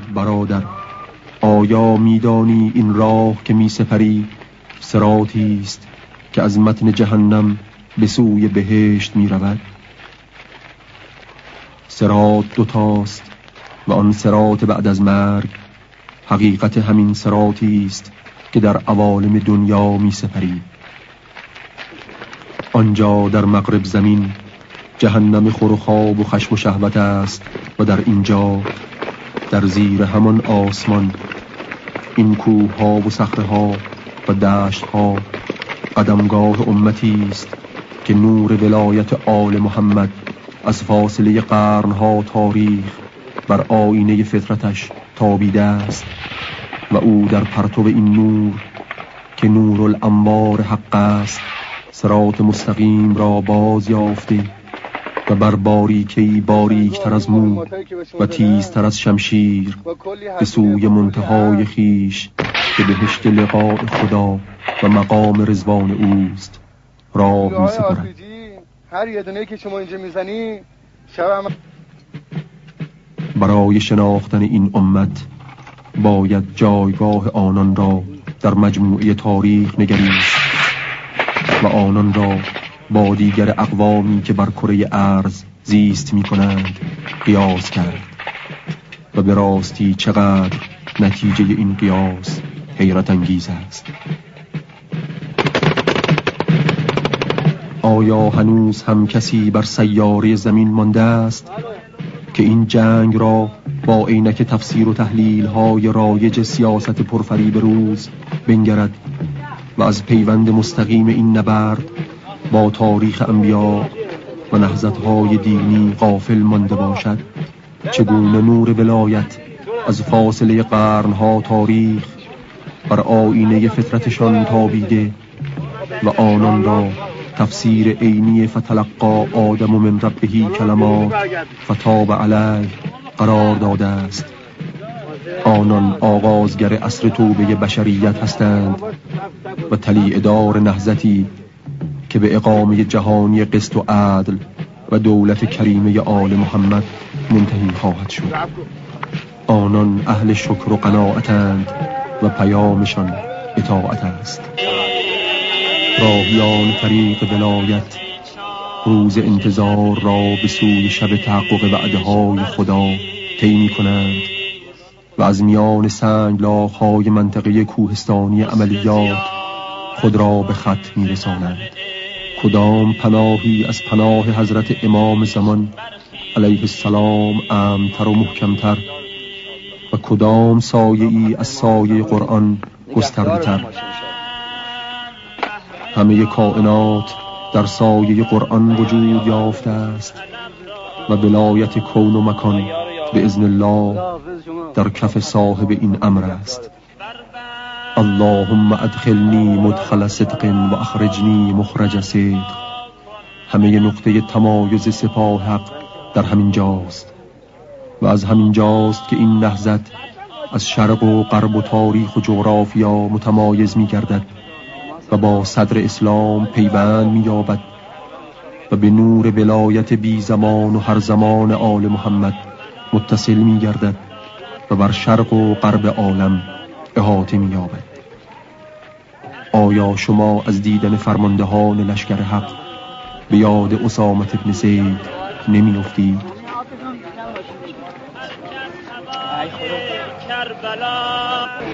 برادر، آیا میدانی این راه که می سپری صراطی است که از متن جهنم به سوی بهشت می رود؟ صراط دوتاست و آن صراط بعد از مرگ حقیقت همین صراطی است که در عوالم دنیا می سپری. آنجا در مغرب زمین جهنم خور و خواب و خشم و شهوت است و در اینجا در زیر همان آسمان این کوه ها و صخره ها و دشت ها قدمگاه امتی است که نور ولایت آل محمد از فاصله قرنها تاریخ بر آینه فطرتش تابیده است و او در پرتو این نور که نور الانوار حق است صراط مستقیم را باز یافته و بر باریکی باریکتر از مو و تیزتر از شمشیر به سوی منتهای خیش که بهشت لقاء خدا و مقام رضوان اوست راه می سپرد. هر یه دونه که شما اینجا میزنی شب برای شناختن این امت باید جایگاه آنان را در مجموعه تاریخ نگریست و آنان را با دیگر اقوامی که بر کره ارض زیست می کنند قیاس کرد و به راستی چقدر نتیجه این قیاس حیرت انگیز است. آیا هنوز هم کسی بر سیاره زمین مانده است که این جنگ را با عینک تفسیر و تحلیل های رایج سیاست پرفریب روز بنگرد و از پیوند مستقیم این نبرد با تاریخ انبیا و نهضت‌های دینی غافل مانده باشد؟ چگونه نور ولایت از فاصله قرنها تاریخ بر آینه فطرتشان تابیده و آنان را تفسیر عینی فتلقا آدم من ربه کلمات فتاب علیه قرار داده است؟ آنان آغازگر عصر توبه بشریت هستند و طلیع دار نهضتی که به اقامه جهانی قسط و عدل و دولت کریمه آل محمد منتهی خواهد شد. آنان اهل شکر و قناعتند و پیامشان اطاعت است. راهیان طریق ولایت روز انتظار را به سوی شب تحقق وعده‌های خدا طی می‌کنند و از میان سنگلاخ‌های منطقه کوهستانی عملیات خود را به خط می‌رسانند. کدام پناهی از پناه حضرت امام زمان علیه السلام امن‌تر و محکم‌تر و کدام سایه‌ای از سایه قرآن گسترده‌تر؟ همه کائنات در سایه قرآن وجود یافته است و ولایت کون و مکان به اذن الله در کف صاحب این امر است. اللهم ادخلنی مدخل صدق و اخرجنی مخرج صدق. همه نقطه تمایز سپاه حق در همین جاست و از همین جاست که این نهضت از شرق و غرب و تاریخ و جغرافیا متمایز می گردد و با صدر اسلام پیوند می یابد و به نور ولایت بی زمان و هر زمان آل محمد متصل می گردد و بر شرق و غرب عالم احاطه می یابد. آیا شما از دیدن فرماندهان لشکر حق به یاد اسامه بن زید نمی افتید؟